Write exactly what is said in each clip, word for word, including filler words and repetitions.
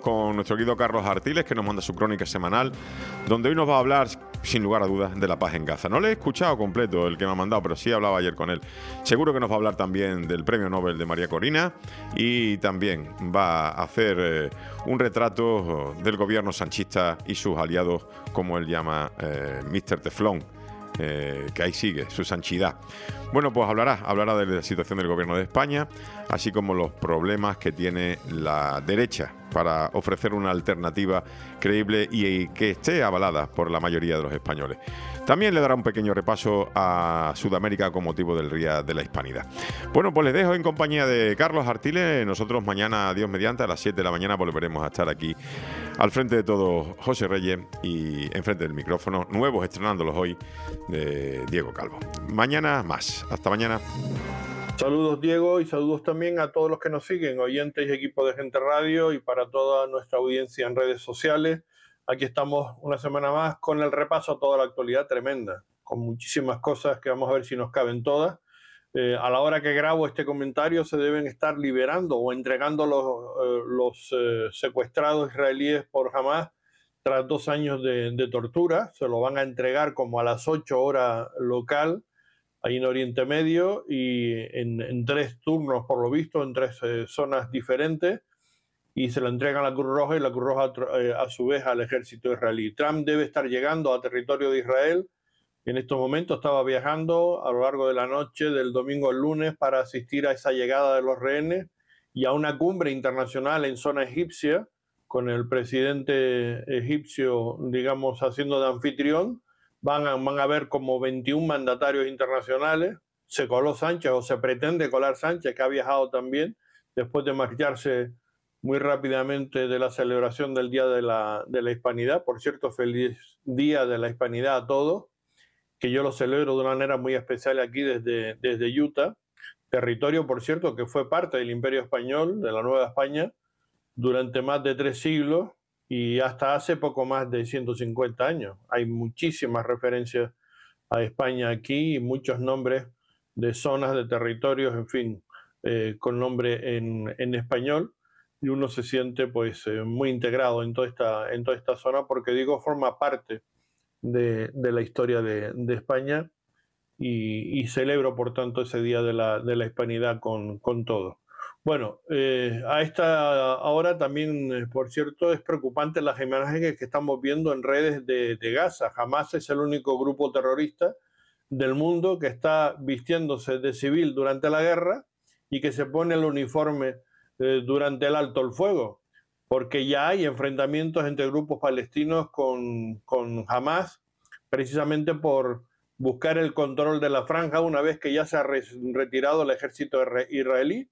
con nuestro querido Carlos Artiles, que nos manda su crónica semanal, donde hoy nos va a hablar, sin lugar a dudas, de la paz en Gaza. No le he escuchado completo el que me ha mandado, pero sí hablaba ayer con él. Seguro que nos va a hablar también del premio Nobel de María Corina y también va a hacer eh, un retrato del gobierno sanchista y sus aliados, como él llama eh, míster Teflón. Eh, que ahí sigue, su sanchidad. Bueno, pues hablará, hablará de la situación del gobierno de España, así como los problemas que tiene la derecha para ofrecer una alternativa creíble y que esté avalada por la mayoría de los españoles. También le dará un pequeño repaso a Sudamérica con motivo del Día de la Hispanidad. Bueno, pues les dejo en compañía de Carlos Artiles. Nosotros mañana, Dios mediante, a las siete de la mañana volveremos a estar aquí al frente de todos José Reyes y enfrente del micrófono, nuevos estrenándolos hoy, de Diego Calvo. Mañana más. Hasta mañana. Saludos, Diego, y saludos también a todos los que nos siguen, oyentes y equipo de Gente Radio, y para toda nuestra audiencia en redes sociales. Aquí estamos una semana más con el repaso a toda la actualidad tremenda, con muchísimas cosas que vamos a ver si nos caben todas. Eh, a la hora que grabo este comentario se deben estar liberando o entregando los, eh, los eh, secuestrados israelíes por Hamás tras dos años de, de tortura. Se lo van a entregar como a las ocho horas local, ahí en Oriente Medio, y en, en tres turnos, por lo visto, en tres eh, zonas diferentes, y se lo entregan a la Cruz Roja y la Cruz Roja eh, a su vez al ejército israelí. Trump debe estar llegando a territorio de Israel. En estos momentos estaba viajando a lo largo de la noche del domingo al lunes para asistir a esa llegada de los rehenes y a una cumbre internacional en zona egipcia, con el presidente egipcio, digamos, haciendo de anfitrión. Van a, van a ver como veintiún mandatarios internacionales. Se coló Sánchez, o se pretende colar Sánchez, que ha viajado también, después de marcharse muy rápidamente de la celebración del Día de la, de la Hispanidad. Por cierto, feliz Día de la Hispanidad a todos, que yo lo celebro de una manera muy especial aquí desde, desde Utah, territorio, por cierto, que fue parte del Imperio Español, de la Nueva España, durante más de tres siglos, y hasta hace poco más de ciento cincuenta años. Hay muchísimas referencias a España aquí y muchos nombres de zonas, de territorios, en fin, eh, con nombre en, en español, y uno se siente pues eh, muy integrado en toda esta, en toda esta zona, porque digo, forma parte de, de la historia de, de España, y, y celebro por tanto ese Día de la, de la Hispanidad con, con todo. Bueno, eh, a esta hora también, eh, por cierto, es preocupante las imágenes que estamos viendo en redes de, de Gaza. Hamás es el único grupo terrorista del mundo que está vistiéndose de civil durante la guerra y que se pone el uniforme eh, durante el alto el fuego, porque ya hay enfrentamientos entre grupos palestinos con, con Hamás, precisamente por buscar el control de la franja una vez que ya se ha re- retirado el ejército israelí.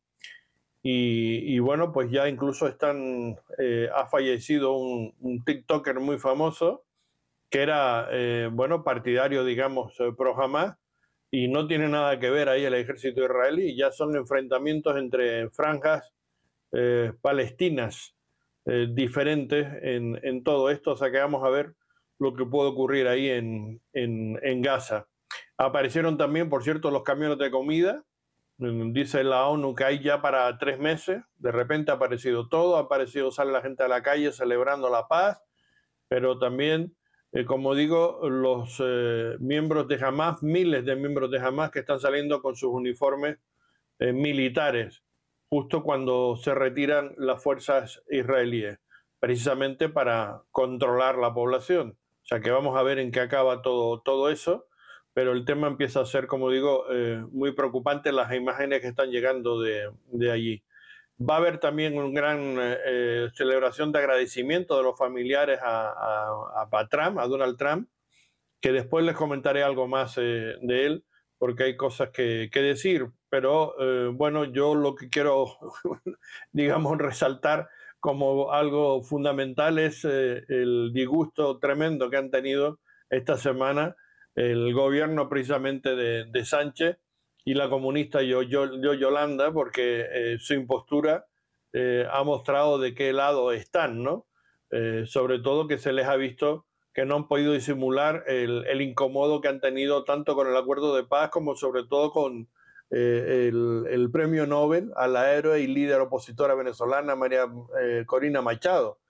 Y, y bueno, pues ya incluso están, eh, ha fallecido un, un TikToker muy famoso que era, eh, bueno, partidario, digamos, eh, pro Hamás, y no tiene nada que ver ahí el ejército israelí. Y ya son enfrentamientos entre franjas eh, palestinas eh, diferentes en, en todo esto. O sea que vamos a ver lo que puede ocurrir ahí en, en, en Gaza. Aparecieron también, por cierto, los camiones de comida. Dice la ONU que hay ya para tres meses. De repente ha aparecido todo, ha aparecido, sale la gente a la calle celebrando la paz, pero también, eh, como digo, los eh, miembros de Hamás, miles de miembros de Hamás que están saliendo con sus uniformes eh, militares, justo cuando se retiran las fuerzas israelíes, precisamente para controlar la población. O sea que vamos a ver en qué acaba todo, todo eso. Pero el tema empieza a ser, como digo, eh, muy preocupante las imágenes que están llegando de, de allí. Va a haber también una gran eh, celebración de agradecimiento de los familiares a, a, a Trump, a Donald Trump, que después les comentaré algo más eh, de él, porque hay cosas que, que decir. Pero eh, bueno, yo lo que quiero, digamos, resaltar como algo fundamental es eh, el disgusto tremendo que han tenido esta semana el gobierno precisamente de, de Sánchez y la comunista yo, yo, yo Yolanda, porque eh, su impostura eh, ha mostrado de qué lado están, ¿no? Eh, sobre todo que se les ha visto que no han podido disimular el, el incomodo que han tenido tanto con el acuerdo de paz como sobre todo con eh, el, el premio Nobel a la héroe y líder opositora venezolana María eh, Corina Machado,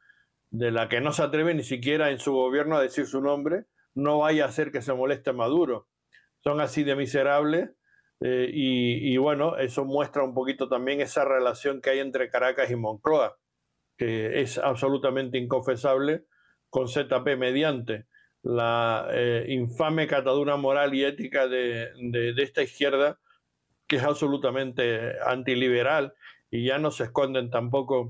de la que no se atreve ni siquiera en su gobierno a decir su nombre, no vaya a hacer que se moleste Maduro. Son así de miserables eh, y, y bueno, eso muestra un poquito también esa relación que hay entre Caracas y Moncloa, que es absolutamente inconfesable, con Z P mediante la eh, infame catadura moral y ética de, de, de esta izquierda, que es absolutamente antiliberal y ya no se esconden tampoco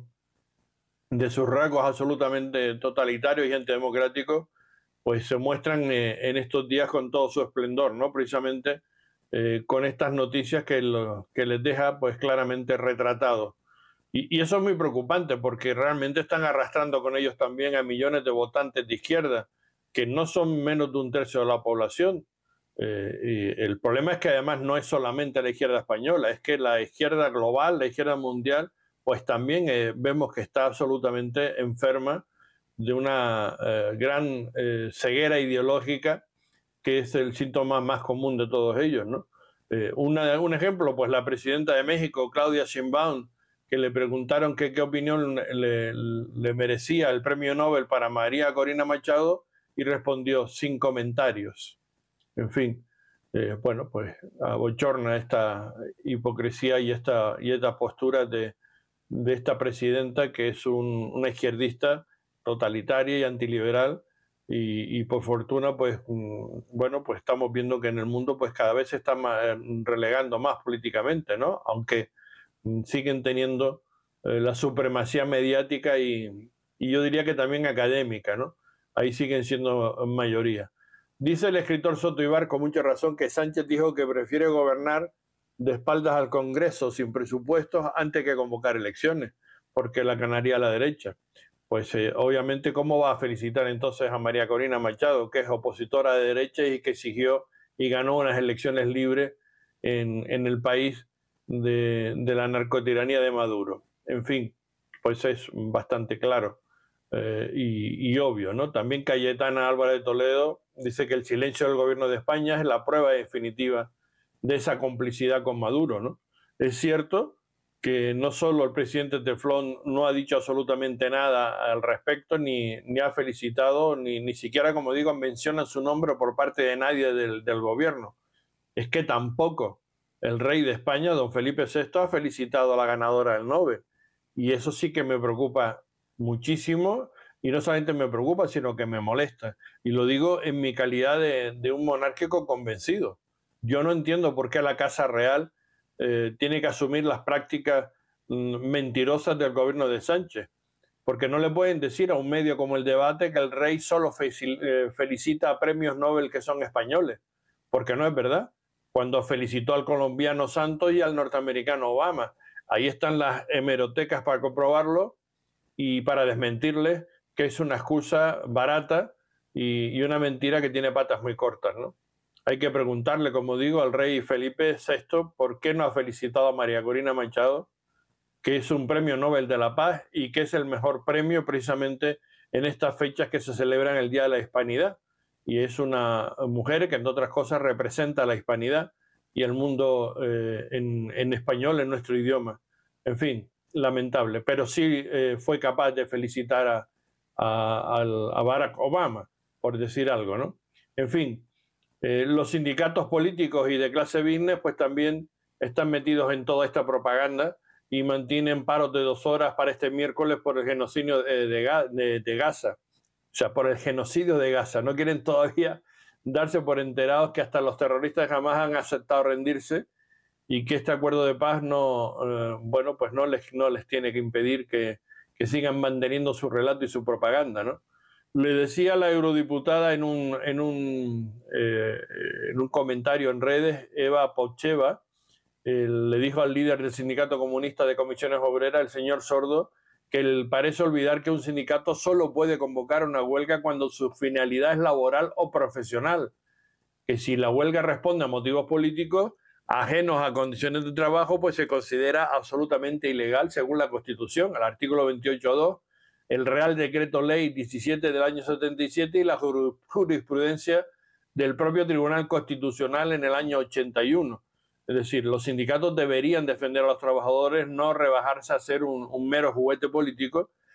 de sus rasgos absolutamente totalitarios y antidemocráticos, pues se muestran eh, en estos días con todo su esplendor, ¿no? Precisamente eh, con estas noticias que, lo, que les deja pues claramente retratados. Y, y eso es muy preocupante porque realmente están arrastrando con ellos también a millones de votantes de izquierda, que no son menos de un tercio de la población. Eh, y el problema es que además no es solamente la izquierda española, es que la izquierda global, la izquierda mundial, pues también eh, vemos que está absolutamente enferma de una eh, gran eh, ceguera ideológica, que es el síntoma más común de todos ellos, ¿no? Eh, una, un ejemplo, pues la presidenta de México, Claudia Sheinbaum, que le preguntaron que, qué opinión le, le merecía el premio Nobel para María Corina Machado y respondió sin comentarios. En fin, eh, bueno, pues abochorna esta hipocresía y esta, y esta postura de, de esta presidenta, que es un, una izquierdista totalitaria y antiliberal, y, y por fortuna, pues, bueno, pues estamos viendo que en el mundo pues cada vez se está más, relegando más políticamente, ¿no? Aunque siguen teniendo eh, la supremacía mediática y, y yo diría que también académica, ¿no? Ahí siguen siendo mayoría. Dice el escritor Soto Ibar con mucha razón que Sánchez dijo que prefiere gobernar de espaldas al Congreso sin presupuestos antes que convocar elecciones, porque la ganaría a la derecha. Pues eh, obviamente, ¿cómo va a felicitar entonces a María Corina Machado, que es opositora de derecha y que exigió y ganó unas elecciones libres en, en el país de, de la narcotiranía de Maduro? En fin, pues es bastante claro eh, y, y obvio, ¿no? También Cayetana Álvarez de Toledo dice que el silencio del gobierno de España es la prueba definitiva de esa complicidad con Maduro, ¿no? Es cierto que no solo el presidente Teflón no ha dicho absolutamente nada al respecto, ni, ni ha felicitado, ni, ni siquiera, como digo, menciona su nombre por parte de nadie del, del gobierno. Es que tampoco el rey de España, don Felipe sexto, ha felicitado a la ganadora del Nobel. Y eso sí que me preocupa muchísimo, y no solamente me preocupa, sino que me molesta. Y lo digo en mi calidad de, de un monárquico convencido. Yo no entiendo por qué la Casa Real eh, tiene que asumir las prácticas mm, mentirosas del gobierno de Sánchez, porque no le pueden decir a un medio como El Debate que el rey solo fe eh, felicita a premios Nobel que son españoles, porque no es verdad. Cuando felicitó al colombiano Santos y al norteamericano Obama, ahí están las hemerotecas para comprobarlo y para desmentirles que es una excusa barata y, y una mentira que tiene patas muy cortas, ¿no? Hay que preguntarle, como digo, al rey Felipe sexto por qué no ha felicitado a María Corina Machado, que es un premio Nobel de la Paz y que es el mejor premio precisamente en estas fechas que se celebran el Día de la Hispanidad. Y es una mujer que, entre otras cosas, representa la hispanidad y el mundo eh, en, en español, en nuestro idioma. En fin, lamentable, pero sí eh, fue capaz de felicitar a, a, a Barack Obama, por decir algo, ¿no? En fin, eh, los sindicatos políticos y de clase business pues también están metidos en toda esta propaganda y mantienen paros de dos horas para este miércoles por el genocidio de, de, de, de Gaza. O sea, por el genocidio de Gaza. No quieren todavía darse por enterados que hasta los terroristas jamás han aceptado rendirse y que este acuerdo de paz no, eh, bueno, pues no les, no les tiene que impedir que, que sigan manteniendo su relato y su propaganda, ¿no? Le decía la eurodiputada en un, en un, eh, en un comentario en redes, Eva Pocheva, eh, le dijo al líder del sindicato comunista de comisiones obreras, el señor Sordo, que él parece olvidar que un sindicato solo puede convocar una huelga cuando su finalidad es laboral o profesional, que si la huelga responde a motivos políticos ajenos a condiciones de trabajo, pues se considera absolutamente ilegal según la Constitución, el artículo veintiocho punto dos, el Real Decreto Ley diecisiete del año setenta y siete y la jurisprudencia del propio Tribunal Constitucional en el año ochenta y uno. Es decir, los sindicatos deberían defender a los trabajadores, no rebajarse a ser un, un mero juguete político,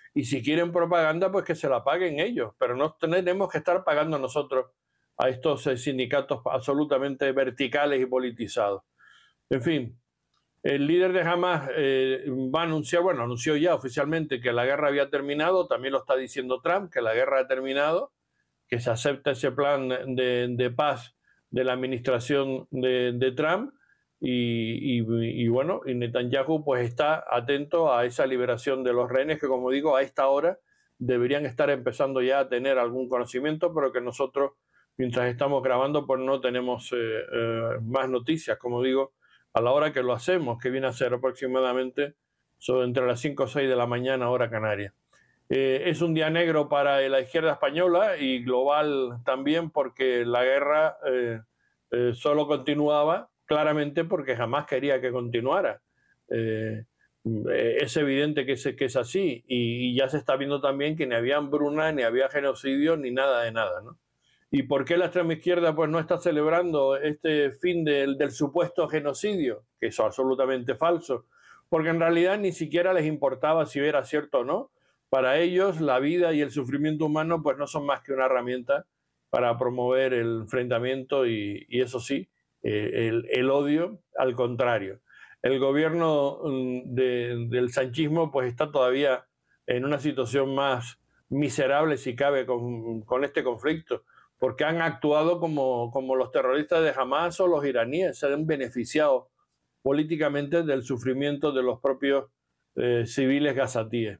y si quieren propaganda, pues que se la paguen ellos, pero no tenemos que estar pagando nosotros a estos sindicatos absolutamente verticales y politizados. En fin, el líder de Hamas eh, va a anunciar, bueno, anunció ya oficialmente que la guerra había terminado, también lo está diciendo Trump, que la guerra ha terminado, que se acepta ese plan de, de paz de la administración de, de Trump, y, y, y bueno, y Netanyahu pues está atento a esa liberación de los rehenes que, como digo, a esta hora deberían estar empezando ya a tener algún conocimiento, pero que nosotros, mientras estamos grabando, pues no tenemos eh, eh, más noticias, como digo, a la hora que lo hacemos, que viene a ser aproximadamente sobre entre las cinco o seis de la mañana, hora canaria. Eh, es un día negro para la izquierda española y global también, porque la guerra eh, eh, solo continuaba, claramente porque jamás quería que continuara. Eh, es evidente que es, que es así, y, y ya se está viendo también que ni había hambruna, ni había genocidio, ni nada de nada, ¿no? ¿Y por qué la extrema izquierda pues no está celebrando este fin del, del supuesto genocidio? Que es absolutamente falso, porque en realidad ni siquiera les importaba si era cierto o no. Para ellos la vida y el sufrimiento humano pues no son más que una herramienta para promover el enfrentamiento y, y eso sí, eh, el, el odio, al contrario. El gobierno de, del sanchismo pues está todavía en una situación más miserable, si cabe, con, con este conflicto, porque han actuado como, como los terroristas de Hamas o los iraníes, se han beneficiado políticamente del sufrimiento de los propios eh, civiles gazatíes.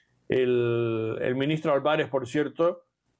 El, el ministro Álvarez, por cierto,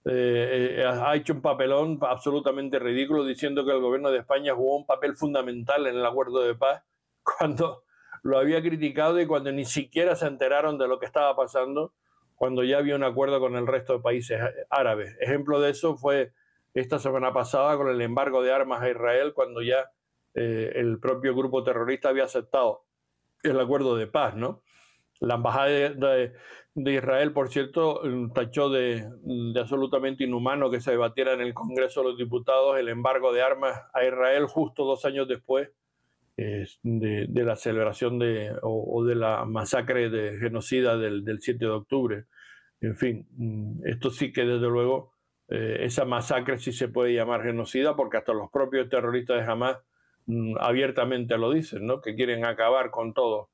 eh, eh, ha hecho un papelón absolutamente ridículo diciendo que el gobierno de España jugó un papel fundamental en el acuerdo de paz, cuando lo había criticado y cuando ni siquiera se enteraron de lo que estaba pasando, cuando ya había un acuerdo con el resto de países árabes. Ejemplo de eso fue esta semana pasada con el embargo de armas a Israel, cuando ya eh, el propio grupo terrorista había aceptado el acuerdo de paz, ¿no? La embajada de, de, de Israel, por cierto, tachó de, de absolutamente inhumano que se debatiera en el Congreso de los Diputados el embargo de armas a Israel justo dos años después eh, de, de la celebración de, o, o de la masacre de genocida del, del siete de octubre. En fin, esto sí que desde luego, eh, esa masacre sí se puede llamar genocida, porque hasta los propios terroristas de Hamas mm, abiertamente lo dicen, ¿no? Que quieren acabar con todos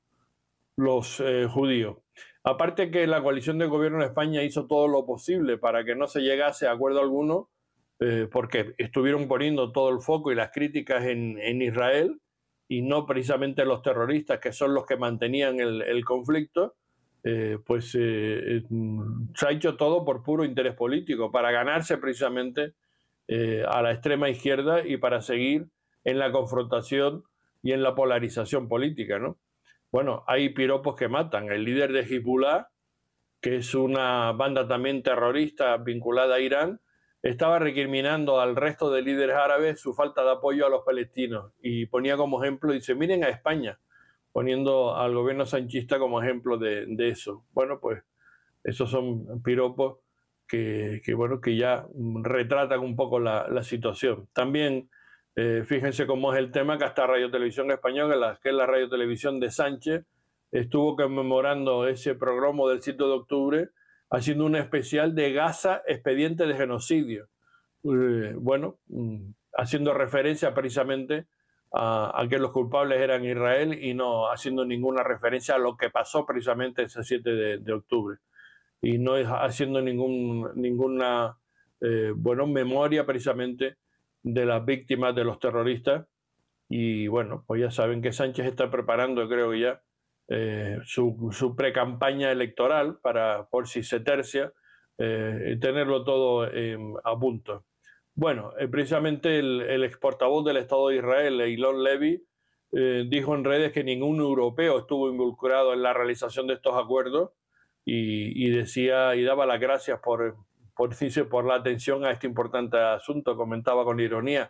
los eh, judíos. Aparte que la coalición de gobierno de España hizo todo lo posible para que no se llegase a acuerdo alguno, eh, porque estuvieron poniendo todo el foco y las críticas en, en Israel y no precisamente los terroristas, que son los que mantenían el, el conflicto. Eh, pues eh, se ha hecho todo por puro interés político, para ganarse precisamente eh, a la extrema izquierda y para seguir en la confrontación y en la polarización política, ¿no? Bueno, hay piropos que matan. El líder de Hezbollah, que es una banda también terrorista vinculada a Irán, estaba recriminando al resto de líderes árabes su falta de apoyo a los palestinos y ponía como ejemplo, dice, miren a España, poniendo al gobierno sanchista como ejemplo de, de eso. Bueno, pues esos son piropos que, que, bueno, que ya retratan un poco la, la situación. También eh, fíjense cómo es el tema, que hasta Radio Televisión Española, que es la Radio Televisión de Sánchez, estuvo conmemorando ese programa del siete de octubre, haciendo un especial de Gaza, expediente de genocidio. Eh, bueno, haciendo referencia precisamente a, a que los culpables eran Israel y no haciendo ninguna referencia a lo que pasó precisamente ese siete de octubre. Y no haciendo ningún, ninguna eh, bueno, memoria precisamente de las víctimas de los terroristas. Y bueno, pues ya saben que Sánchez está preparando, creo ya, eh, su, su pre-campaña electoral para, por si se tercia, eh, tenerlo todo eh, a punto. Bueno, eh, precisamente el, el ex portavoz del Estado de Israel, Eilon Levy, eh, dijo en redes que ningún europeo estuvo involucrado en la realización de estos acuerdos y, y decía y daba las gracias por, por, por la atención a este importante asunto, comentaba con ironía.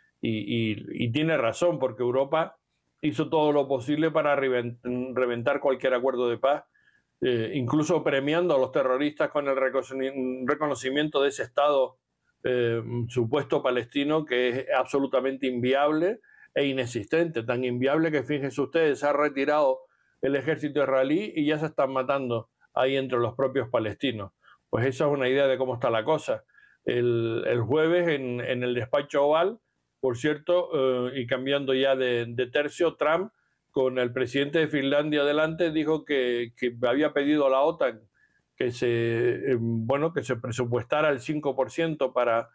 Y, y, y tiene razón, porque Europa hizo todo lo posible para reventar cualquier acuerdo de paz, eh, incluso premiando a los terroristas con el reconocimiento de ese Estado eh, supuesto palestino, que es absolutamente inviable e inexistente, tan inviable que, fíjense ustedes, se ha retirado el ejército israelí y ya se están matando hay entre los propios palestinos. Pues esa es una idea de cómo está la cosa. El, el jueves en, en el despacho Oval, por cierto, eh, y cambiando ya de, de tercio, Trump, con el presidente de Finlandia delante, dijo que, que había pedido a la OTAN que se, eh, bueno, que se presupuestara el cinco por ciento para,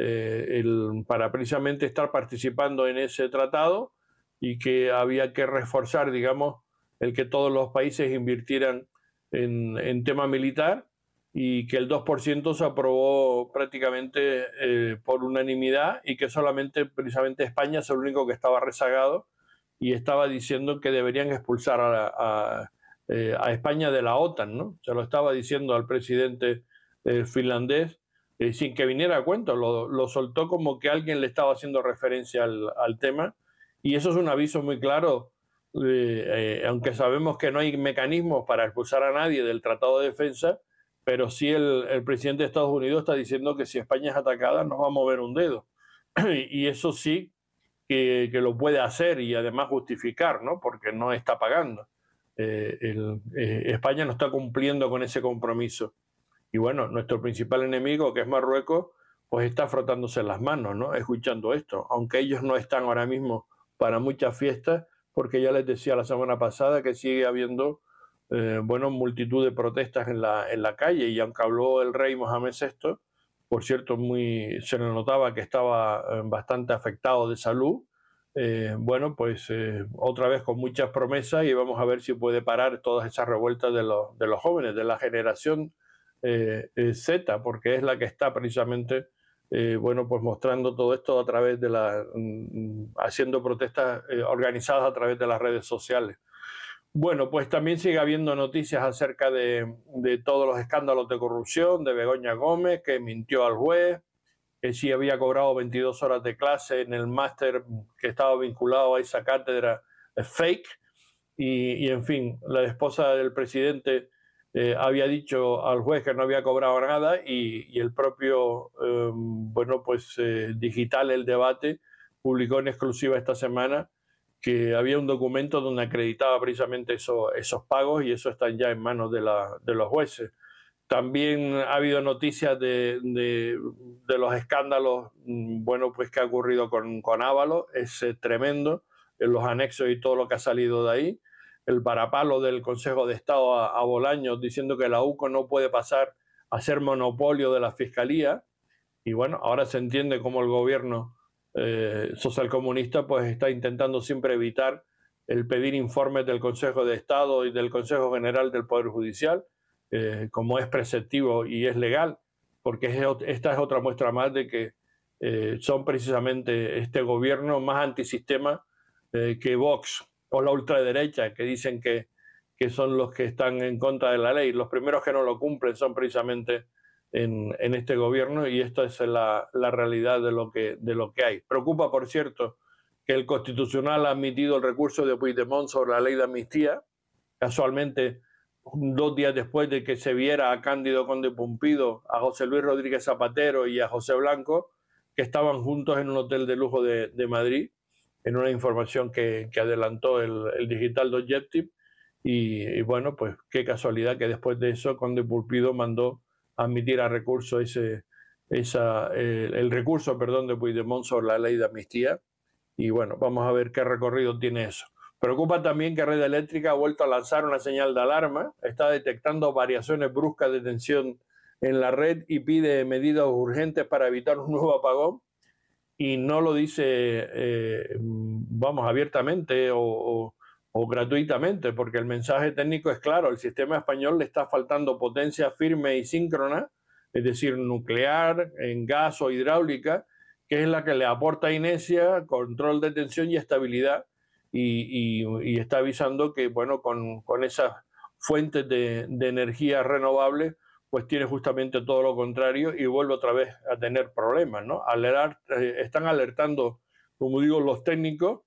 eh, el, para precisamente estar participando en ese tratado, y que había que reforzar, digamos, el que todos los países invirtieran en, en tema militar, y que el dos por ciento se aprobó prácticamente eh, por unanimidad, y que solamente precisamente España es el único que estaba rezagado y estaba diciendo que deberían expulsar a, a, eh, a España de la OTAN, ¿no? Se lo estaba diciendo al presidente eh, finlandés eh, sin que viniera a cuento, lo, lo soltó como que alguien le estaba haciendo referencia al, al tema, y eso es un aviso muy claro, eh, eh, aunque sabemos que no hay mecanismos para expulsar a nadie del Tratado de Defensa, pero sí el, el presidente de Estados Unidos está diciendo que si España es atacada no va a mover un dedo, y eso sí que, que lo puede hacer y además justificar, ¿no? Porque no está pagando. Eh, el, eh, España no está cumpliendo con ese compromiso. Y bueno, nuestro principal enemigo, que es Marruecos, pues está frotándose las manos, ¿no? Escuchando esto, aunque ellos no están ahora mismo para muchas fiestas, porque ya les decía la semana pasada que sigue habiendo eh, bueno, multitud de protestas en la, en la calle, y aunque habló el rey Mohamed sexto, por cierto, muy, se le notaba que estaba eh, bastante afectado de salud, eh, bueno, pues eh, otra vez con muchas promesas, y vamos a ver si puede parar todas esas revueltas de los, de los jóvenes, de la generación eh, eh, Z, porque es la que está precisamente eh, bueno, pues mostrando todo esto a través de la, mm, haciendo protestas eh, organizadas a través de las redes sociales. Bueno, pues también sigue habiendo noticias acerca de, de todos los escándalos de corrupción de Begoña Gómez, que mintió al juez, que sí había cobrado veintidós horas de clase en el máster que estaba vinculado a esa cátedra fake, y, y en fin, la esposa del presidente eh, había dicho al juez que no había cobrado nada, y, y el propio, eh, bueno, pues eh, Digital El Debate publicó en exclusiva esta semana que había un documento donde acreditaba precisamente eso, esos pagos, y eso está ya en manos de, la, de los jueces. También ha habido noticias de, de, de los escándalos, bueno, pues que ha ocurrido con, con Ábalos, es eh, tremendo, en los anexos y todo lo que ha salido de ahí. El varapalo del Consejo de Estado a, a Bolaños diciendo que la U C O no puede pasar a ser monopolio de la Fiscalía, y bueno, ahora se entiende cómo el gobierno Eh, socialcomunista pues está intentando siempre evitar el pedir informes del Consejo de Estado y del Consejo General del Poder Judicial, eh, como es preceptivo y es legal, porque es, esta es otra muestra más de que eh, son precisamente este gobierno más antisistema eh, que Vox o la ultraderecha, que dicen que, que son los que están en contra de la ley. Los primeros que no lo cumplen son precisamente En, en este gobierno, y esta es la, la realidad de lo, que, de lo que hay. Preocupa, por cierto, que el Constitucional ha admitido el recurso de Puigdemont sobre la ley de amnistía, casualmente dos días después de que se viera a Cándido Conde Pumpido, a José Luis Rodríguez Zapatero y a José Blanco, que estaban juntos en un hotel de lujo de, de Madrid, en una información que, que adelantó el, el Digital Objective, y, y bueno, pues qué casualidad que después de eso Conde Pumpido mandó admitir a recurso ese, esa, eh, el recurso perdón, de Puigdemont sobre la ley de amnistía, y bueno, vamos a ver qué recorrido tiene eso. Preocupa también que Red Eléctrica ha vuelto a lanzar una señal de alarma, está detectando variaciones bruscas de tensión en la red y pide medidas urgentes para evitar un nuevo apagón, y no lo dice, eh, vamos, abiertamente o, o o gratuitamente, porque el mensaje técnico es claro: el sistema español le está faltando potencia firme y síncrona, es decir, nuclear, en gas o hidráulica, que es la que le aporta inercia, control de tensión y estabilidad, y, y, y está avisando que, bueno, con, con esas fuentes de, de energía renovable, pues tiene justamente todo lo contrario y vuelve otra vez a tener problemas, ¿no? Alertar, eh, están alertando, como digo, los técnicos,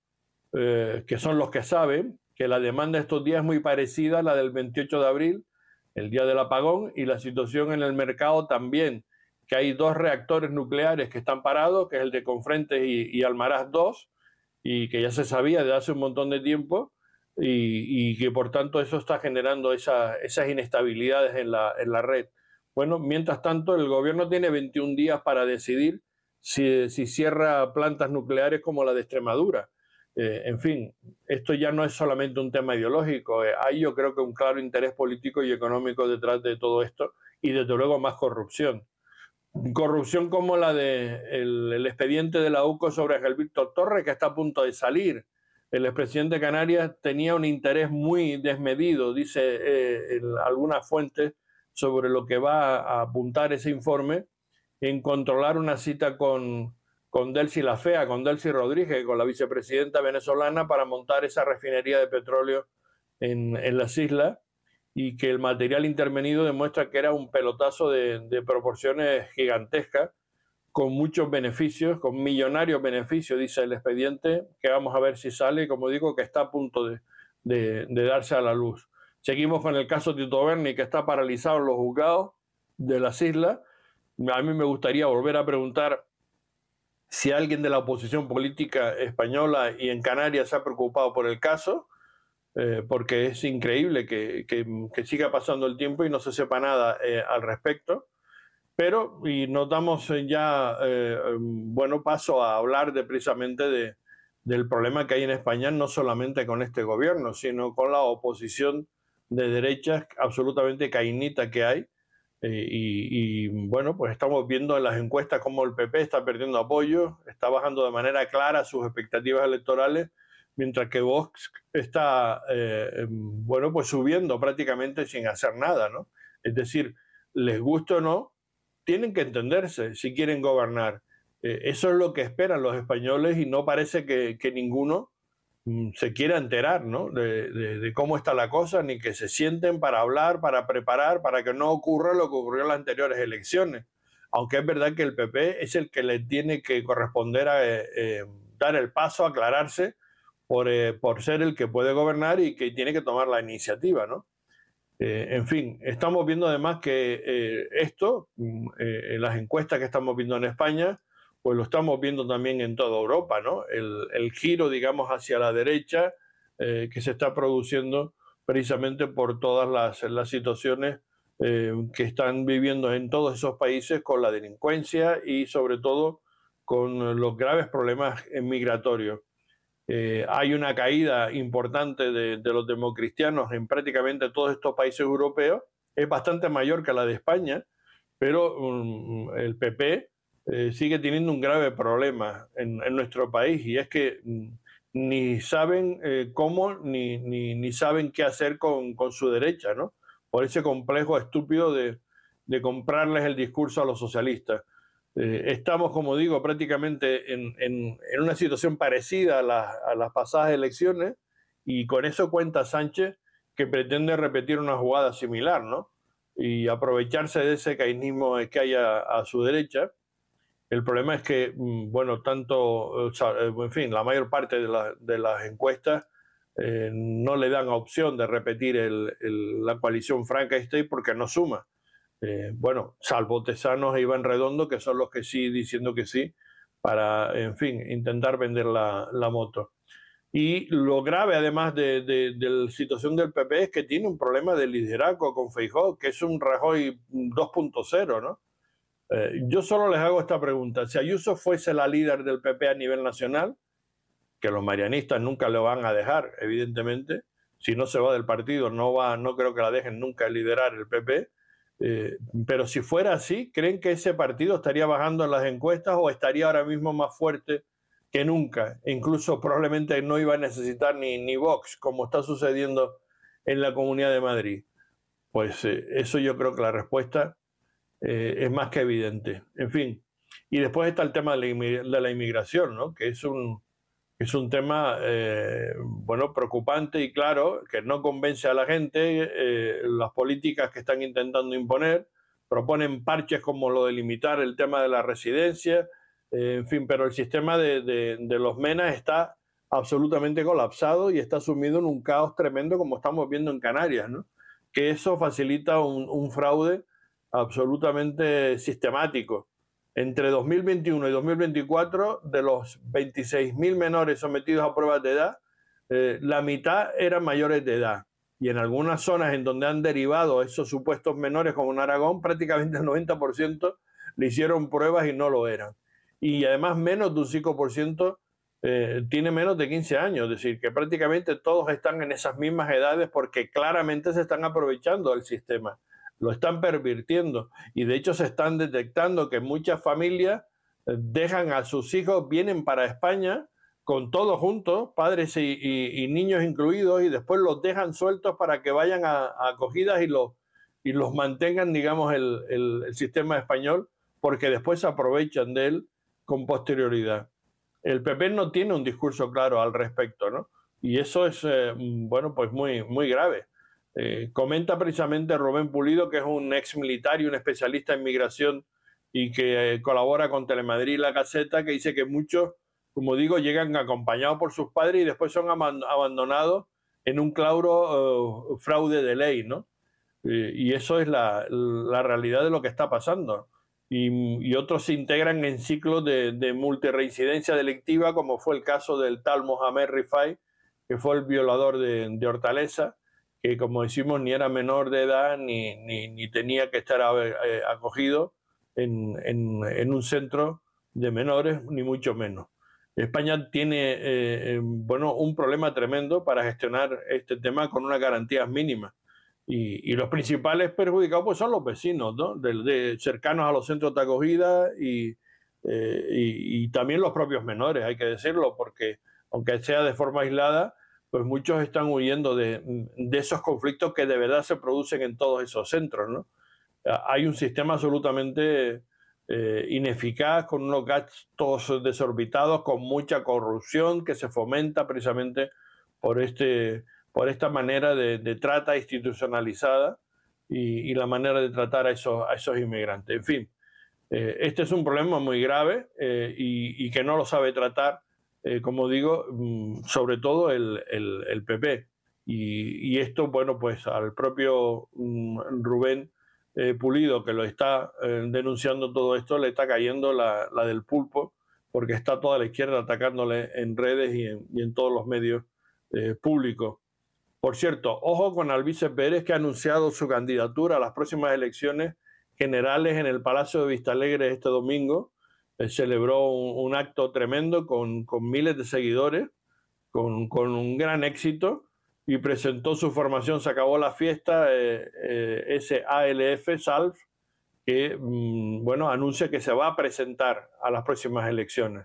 Eh, que son los que saben que la demanda estos días es muy parecida a la del veintiocho de abril, el día del apagón, y la situación en el mercado también, que hay dos reactores nucleares que están parados, que es el de Confrentes y, y Almaraz dos, y que ya se sabía desde hace un montón de tiempo, y, y que por tanto eso está generando esa, esas inestabilidades en la, en la red. Bueno, mientras tanto, el gobierno tiene veintiún días para decidir si, si cierra plantas nucleares como la de Extremadura. Eh, en fin, esto ya no es solamente un tema ideológico, eh, hay yo creo que un claro interés político y económico detrás de todo esto y desde luego más corrupción. Corrupción como la del de el expediente de la U C O sobre Ángel Víctor Torres, que está a punto de salir. El expresidente de Canarias tenía un interés muy desmedido, dice eh, en algunas fuentes, sobre lo que va a apuntar ese informe, en controlar una cita con, con Delcy La Fea, con Delcy Rodríguez, con la vicepresidenta venezolana, para montar esa refinería de petróleo en, en las islas, y que el material intervenido demuestra que era un pelotazo de, de proporciones gigantescas, con muchos beneficios, con millonarios beneficios, dice el expediente, que vamos a ver si sale, como digo, que está a punto de, de, de darse a la luz. Seguimos con el caso Tito Berni, que está paralizado en los juzgados de las islas. A mí me gustaría volver a preguntar si alguien de la oposición política española y en Canarias se ha preocupado por el caso, eh, porque es increíble que, que, que siga pasando el tiempo y no se sepa nada eh, al respecto. Pero, y nos damos ya, eh, bueno, paso a hablar de, precisamente de, del problema que hay en España, no solamente con este gobierno, sino con la oposición de derechas absolutamente cainita que hay. Eh, y, y, bueno, pues estamos viendo en las encuestas cómo el P P está perdiendo apoyo, está bajando de manera clara sus expectativas electorales, mientras que Vox está, eh, bueno, pues subiendo prácticamente sin hacer nada, ¿no? Es decir, les guste o no, tienen que entenderse si quieren gobernar. Eh, eso es lo que esperan los españoles y no parece que, que ninguno mm, se quiera enterar, ¿no? de, de, de cómo está la cosa, ni que se sienten para hablar, para preparar, para que no ocurra lo que ocurrió en las anteriores elecciones. Aunque es verdad que el P P es el que le tiene que corresponder a eh, eh, dar el paso, aclararse, por, eh, por ser el que puede gobernar y que tiene que tomar la iniciativa, ¿no? Eh, en fin, estamos viendo además que eh, esto, eh, en las encuestas que estamos viendo en España, pues lo estamos viendo también en toda Europa, ¿no? El, el giro, digamos, hacia la derecha eh, que se está produciendo precisamente por todas las, las situaciones eh, que están viviendo en todos esos países con la delincuencia y sobre todo con los graves problemas migratorios. Eh, hay una caída importante de, de los democristianos en prácticamente todos estos países europeos, es bastante mayor que la de España, pero um, el P P eh, sigue teniendo un grave problema en, en nuestro país, y es que um, ni saben eh, cómo ni, ni, ni saben qué hacer con, con su derecha, ¿no? Por ese complejo estúpido de, de comprarles el discurso a los socialistas. Eh, estamos, como digo, prácticamente en, en, en una situación parecida a, la, a las pasadas elecciones, y con eso cuenta Sánchez, que pretende repetir una jugada similar, ¿no? Y aprovecharse de ese cainismo que hay a, a su derecha. El problema es que, bueno, tanto, en fin, la mayor parte de, la, de las encuestas eh, no le dan opción de repetir el, el, la coalición Frankenstein porque no suma. Eh, bueno, salvo Tesanos e Iván Redondo, que son los que sí, diciendo que sí, para, en fin, intentar vender la, la moto. Y lo grave, además de, de, de la situación del P P, es que tiene un problema de liderazgo con Feijóo, que es un Rajoy dos punto cero, ¿no? Eh, yo solo les hago esta pregunta. Si Ayuso fuese la líder del P P a nivel nacional, que los marianistas nunca lo van a dejar, evidentemente, si no se va del partido, no, va, no creo que la dejen nunca liderar el P P, Eh, pero si fuera así, ¿creen que ese partido estaría bajando en las encuestas o estaría ahora mismo más fuerte que nunca? E incluso probablemente no iba a necesitar ni, ni Vox, como está sucediendo en la Comunidad de Madrid. Pues eh, eso yo creo que la respuesta eh, es más que evidente. En fin, y después está el tema de la, de la inmigración, ¿no? Que es un, es un tema eh, bueno, preocupante y claro, que no convence a la gente. Eh, las políticas que están intentando imponer proponen parches como lo de limitar el tema de la residencia, eh, en fin, pero el sistema de, de, de los MENA está absolutamente colapsado y está sumido en un caos tremendo, como estamos viendo en Canarias, ¿no? Que eso facilita un, un fraude absolutamente sistemático. Entre dos mil veintiuno y dos mil veinticuatro, de los veintiséis mil menores sometidos a pruebas de edad, eh, la mitad eran mayores de edad. Y en algunas zonas en donde han derivado esos supuestos menores, como en Aragón, prácticamente el noventa por ciento le hicieron pruebas y no lo eran. Y además menos de un cinco por ciento eh, tiene menos de quince años, es decir, que prácticamente todos están en esas mismas edades porque claramente se están aprovechando del sistema, lo están pervirtiendo y de hecho se están detectando que muchas familias dejan a sus hijos, vienen para España con todos juntos, padres y, y, y niños incluidos, y después los dejan sueltos para que vayan a, a acogidas y los, y los mantengan, digamos, el, el, el sistema español, porque después se aprovechan de él con posterioridad. El P P no tiene un discurso claro al respecto, ¿no? Y eso es, eh, bueno, pues muy, muy grave. Eh, comenta precisamente Rubén Pulido, que es un ex militar y un especialista en migración y que eh, colabora con Telemadrid y La Gaceta, que dice que muchos, como digo, llegan acompañados por sus padres y después son abandonados en un claro uh, fraude de ley, ¿no? Eh, y eso es la, la realidad de lo que está pasando. Y, y otros se integran en ciclos de, de multirreincidencia delictiva, como fue el caso del tal Mohamed Rifai, que fue el violador de, de Hortaleza, que como decimos ni era menor de edad ni, ni, ni tenía que estar eh, acogido en, en, en un centro de menores, ni mucho menos. España tiene eh, bueno, un problema tremendo para gestionar este tema con unas garantías mínimas. Y, y los principales perjudicados pues, son los vecinos, ¿no? de, de, cercanos a los centros de acogida y, eh, y, y también los propios menores, hay que decirlo, porque aunque sea de forma aislada, pues muchos están huyendo de, de esos conflictos que de verdad se producen en todos esos centros, ¿no? Hay un sistema absolutamente eh, ineficaz, con unos gastos desorbitados, con mucha corrupción que se fomenta precisamente por, este, por esta manera de, de trata institucionalizada y, y la manera de tratar a esos, a esos inmigrantes. En fin, eh, este es un problema muy grave eh, y, y que no lo sabe tratar, eh, como digo, sobre todo el, el, el P P. Y, y esto, bueno, pues al propio um, Rubén Eh, Pulido, que lo está eh, denunciando todo esto, le está cayendo la, la del pulpo, porque está toda la izquierda atacándole en redes y en, y en todos los medios eh, públicos. Por cierto, ojo con Albize Pérez, que ha anunciado su candidatura a las próximas elecciones generales en el Palacio de Vistalegre este domingo. Eh, celebró un, un acto tremendo con, con miles de seguidores, con, con un gran éxito, y presentó su formación Se acabó la fiesta, eh, eh, S A L F, S A L F, que mmm, bueno, anuncia que se va a presentar a las próximas elecciones.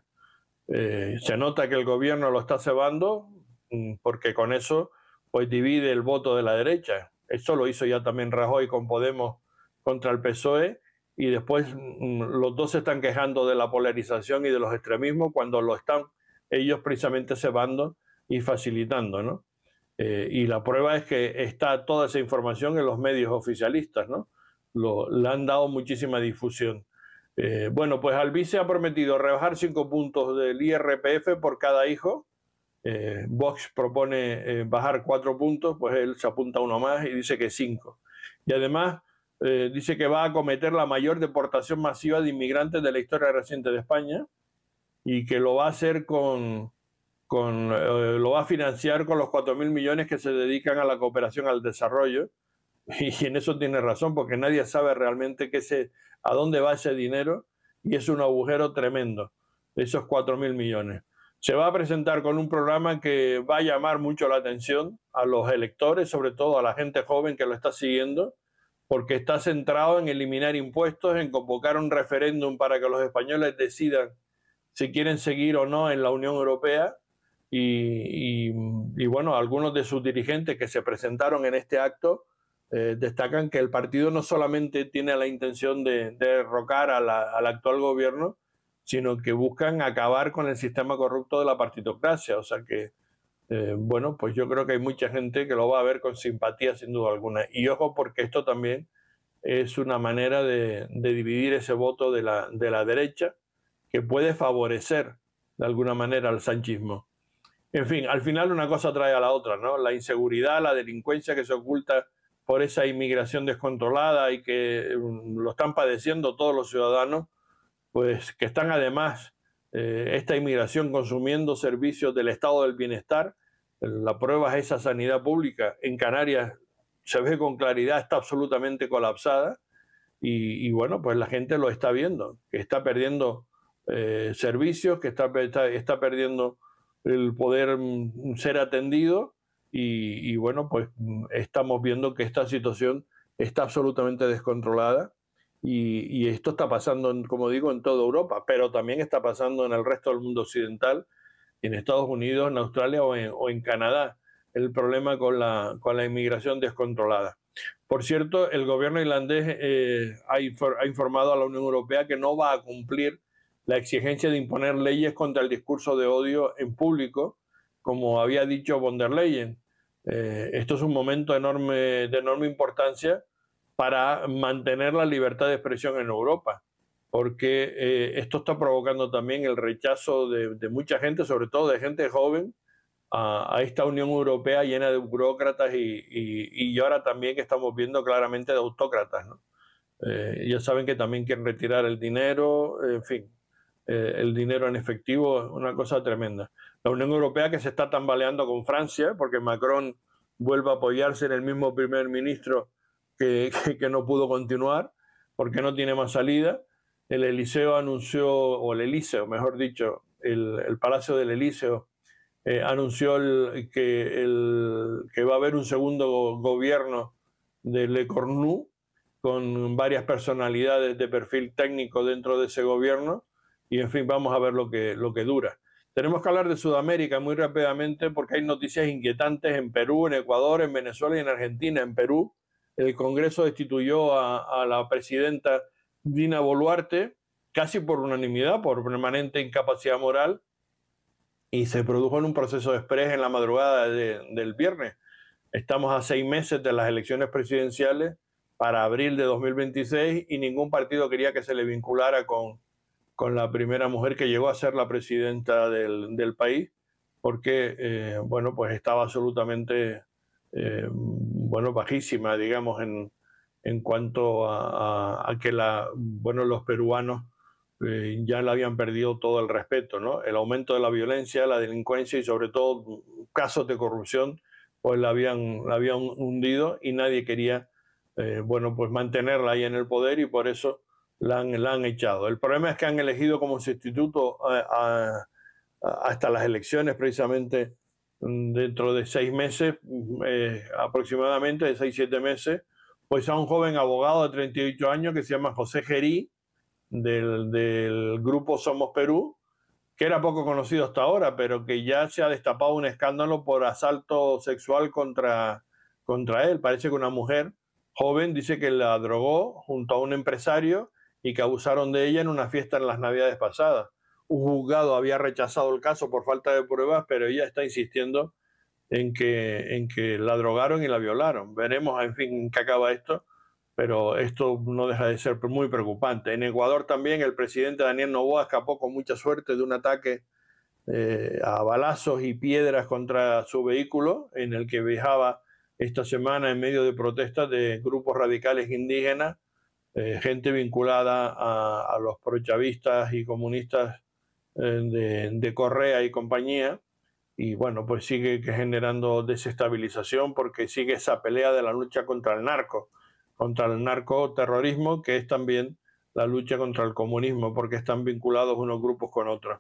Eh, se nota que el gobierno lo está cebando, mmm, porque con eso pues divide el voto de la derecha. Esto lo hizo ya también Rajoy con Podemos contra el P S O E, y después mmm, los dos se están quejando de la polarización y de los extremismos cuando lo están ellos precisamente cebando y facilitando, ¿no? Eh, y la prueba es que está toda esa información en los medios oficialistas, ¿no? Lo, le han dado muchísima difusión. Eh, bueno, pues Albize ha prometido rebajar cinco puntos del I R P F por cada hijo. Eh, Vox propone eh, bajar cuatro puntos, pues él se apunta uno más y dice que cinco. Y además eh, dice que va a acometer la mayor deportación masiva de inmigrantes de la historia reciente de España y que lo va a hacer con... Con, eh, lo va a financiar con los cuatro mil millones que se dedican a la cooperación al desarrollo, y, y en eso tiene razón, porque nadie sabe realmente qué se, a dónde va ese dinero, y es un agujero tremendo, esos cuatro mil millones. Se va a presentar con un programa que va a llamar mucho la atención a los electores, sobre todo a la gente joven que lo está siguiendo, porque está centrado en eliminar impuestos, en convocar un referéndum para que los españoles decidan si quieren seguir o no en la Unión Europea. Y, y, y bueno, algunos de sus dirigentes que se presentaron en este acto eh, destacan que el partido no solamente tiene la intención de, de derrocar a la, al actual gobierno, sino que buscan acabar con el sistema corrupto de la partitocracia. O sea que, eh, bueno, pues yo creo que hay mucha gente que lo va a ver con simpatía, sin duda alguna. Y ojo, porque esto también es una manera de, de dividir ese voto de la, de la derecha, que puede favorecer de alguna manera al sanchismo. En fin, al final una cosa trae a la otra, ¿no? La inseguridad, la delincuencia que se oculta por esa inmigración descontrolada y que um, lo están padeciendo todos los ciudadanos, pues que están además eh, esta inmigración consumiendo servicios del estado del bienestar La prueba es esa sanidad pública. En Canarias se ve con claridad, está absolutamente colapsada y, y bueno, pues la gente lo está viendo, que está perdiendo eh, servicios, que está, está, está perdiendo el poder mm, ser atendido y, y bueno, pues mm, estamos viendo que esta situación está absolutamente descontrolada y, y esto está pasando, en, como digo, en toda Europa, pero también está pasando en el resto del mundo occidental, en Estados Unidos, en Australia o en, o en Canadá, el problema con la, con la inmigración descontrolada. Por cierto, el gobierno irlandés eh, ha, infor, ha informado a la Unión Europea que no va a cumplir la exigencia de imponer leyes contra el discurso de odio en público, como había dicho von der Leyen. Eh, esto es un momento enorme, de enorme importancia para mantener la libertad de expresión en Europa, porque eh, esto está provocando también el rechazo de, de mucha gente, sobre todo de gente joven, a, a esta Unión Europea llena de burócratas y, y, y ahora también que estamos viendo claramente de autócratas, ¿no? Eh, ya saben que también quieren retirar el dinero, en fin, eh, el dinero en efectivo es una cosa tremenda. La Unión Europea que se está tambaleando con Francia, porque Macron vuelve a apoyarse en el mismo primer ministro que, que, que no pudo continuar, porque no tiene más salida. El Eliseo anunció, o el Elíseo, mejor dicho, el, el Palacio del Elíseo, eh, anunció el, que, el, que va a haber un segundo gobierno de Le Cornu, con varias personalidades de perfil técnico dentro de ese gobierno, y en fin, vamos a ver lo que, lo que dura. Tenemos que hablar de Sudamérica muy rápidamente porque hay noticias inquietantes en Perú, en Ecuador, en Venezuela y en Argentina. En Perú, el Congreso destituyó a, a la presidenta Dina Boluarte, casi por unanimidad, por permanente incapacidad moral, y se produjo en un proceso de exprés en la madrugada de, del viernes. Estamos a seis meses de las elecciones presidenciales para abril de dos mil veintiséis y ningún partido quería que se le vinculara con, con la primera mujer que llegó a ser la presidenta del, del país, porque, eh, bueno, pues estaba absolutamente, eh, bueno, bajísima, digamos, en, en cuanto a, a, a que la, bueno, los peruanos eh, ya le habían perdido todo el respeto, ¿no? El aumento de la violencia, la delincuencia y sobre todo casos de corrupción, pues la habían, la habían hundido y nadie quería, eh, bueno, pues mantenerla ahí en el poder y por eso la han, la han echado. El problema es que han elegido como sustituto a, a, a, hasta las elecciones precisamente dentro de seis meses, eh, aproximadamente de seis, siete meses, pues a un joven abogado de treinta y ocho años que se llama José Gerí, del, del grupo Somos Perú, que era poco conocido hasta ahora, pero que ya se ha destapado un escándalo por asalto sexual contra, contra él. Parece que una mujer joven dice que la drogó junto a un empresario y que abusaron de ella en una fiesta en las Navidades pasadas. Un juzgado había rechazado el caso por falta de pruebas, pero ella está insistiendo en que, en que la drogaron y la violaron. Veremos, en fin, en qué acaba esto, pero esto no deja de ser muy preocupante. En Ecuador también el presidente Daniel Noboa escapó con mucha suerte de un ataque eh, a balazos y piedras contra su vehículo, en el que viajaba esta semana en medio de protestas de grupos radicales indígenas, eh, gente vinculada a, a los prochavistas y comunistas eh, de, de Correa y compañía. Y bueno, pues sigue generando desestabilización porque sigue esa pelea de la lucha contra el narco, contra el narcoterrorismo, que es también la lucha contra el comunismo, porque están vinculados unos grupos con otros.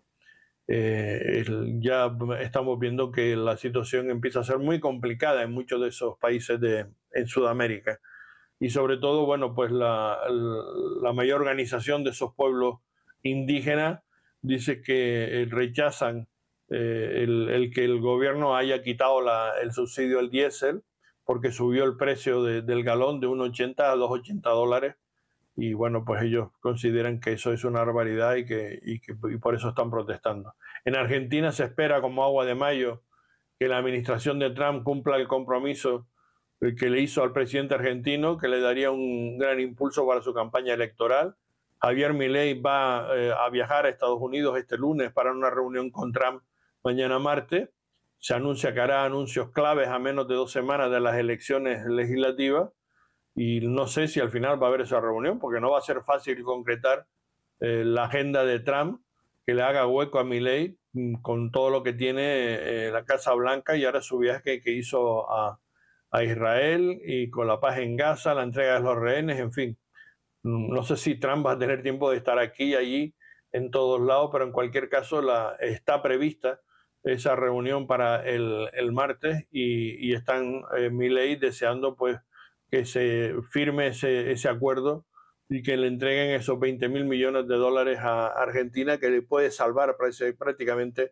Eh, el, ya estamos viendo que la situación empieza a ser muy complicada en muchos de esos países de, en Sudamérica. Y sobre todo, bueno, pues la, la mayor organización de esos pueblos indígenas dice que eh, rechazan eh, el, el que el gobierno haya quitado la, el subsidio al diésel, porque subió el precio de, del galón de uno ochenta a dos ochenta dólares. Y bueno, pues ellos consideran que eso es una barbaridad y que, y que y por eso están protestando. En Argentina se espera como agua de mayo que la administración de Trump cumpla el compromiso que le hizo al presidente argentino, que le daría un gran impulso para su campaña electoral. Javier Milei va eh, a viajar a Estados Unidos este lunes para una reunión con Trump mañana martes. Se anuncia que hará anuncios claves a menos de dos semanas de las elecciones legislativas y no sé si al final va a haber esa reunión porque no va a ser fácil concretar eh, la agenda de Trump que le haga hueco a Milei con todo lo que tiene eh, la Casa Blanca y ahora su viaje que hizo a, a Israel y con la paz en Gaza, la entrega de los rehenes, en fin. No sé si Trump va a tener tiempo de estar aquí y allí en todos lados, pero en cualquier caso la, está prevista esa reunión para el, el martes y, y están eh, Milei deseando pues que se firme ese, ese acuerdo y que le entreguen esos veinte mil millones de dólares a Argentina, que le puede salvar prácticamente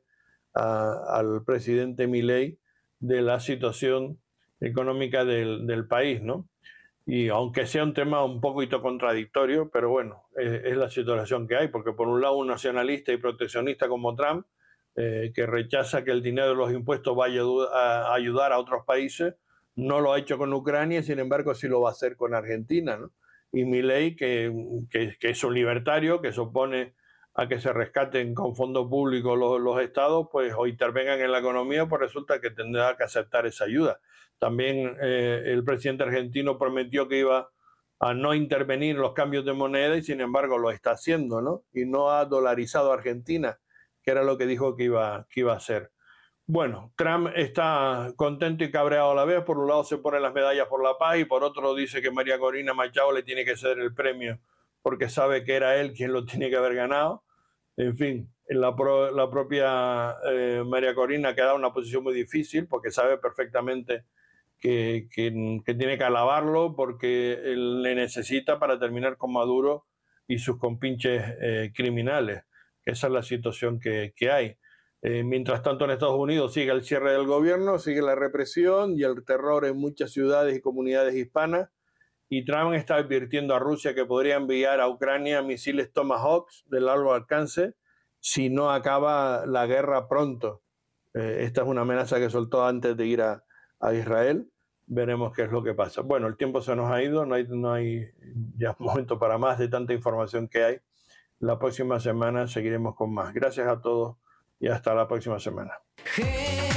a, al presidente Milei de la situación económica del, del país, ¿no? Y aunque sea un tema un poquito contradictorio, pero bueno, es, es la situación que hay, porque por un lado un nacionalista y proteccionista como Trump, eh, que rechaza que el dinero de los impuestos vaya a, a ayudar a otros países, no lo ha hecho con Ucrania, sin embargo sí lo va a hacer con Argentina, ¿no? Y Milei, que, que, que es un libertario, que se opone a que se rescaten con fondos públicos los, los estados, pues o intervengan en la economía, pues resulta que tendrá que aceptar esa ayuda. También eh, el presidente argentino prometió que iba a no intervenir en los cambios de moneda y sin embargo lo está haciendo, ¿no? Y no ha dolarizado a Argentina, que era lo que dijo que iba, que iba a hacer. Bueno, Trump está contento y cabreado a la vez. Por un lado se pone las medallas por la paz y por otro dice que María Corina Machado le tiene que ceder el premio porque sabe que era él quien lo tiene que haber ganado. En fin, la, pro, la propia eh, María Corina queda en una posición muy difícil porque sabe perfectamente que, que, que tiene que alabarlo porque él le necesita para terminar con Maduro y sus compinches eh, criminales. Esa es la situación que, que hay. Eh, mientras tanto, en Estados Unidos sigue el cierre del gobierno, sigue la represión y el terror en muchas ciudades y comunidades hispanas. Y Trump está advirtiendo a Rusia que podría enviar a Ucrania misiles Tomahawk de largo alcance si no acaba la guerra pronto. Eh, esta es una amenaza que soltó antes de ir a, a Israel. Veremos qué es lo que pasa. Bueno, el tiempo se nos ha ido, no hay, no hay ya momento para más de tanta información que hay. La próxima semana seguiremos con más. Gracias a todos y hasta la próxima semana.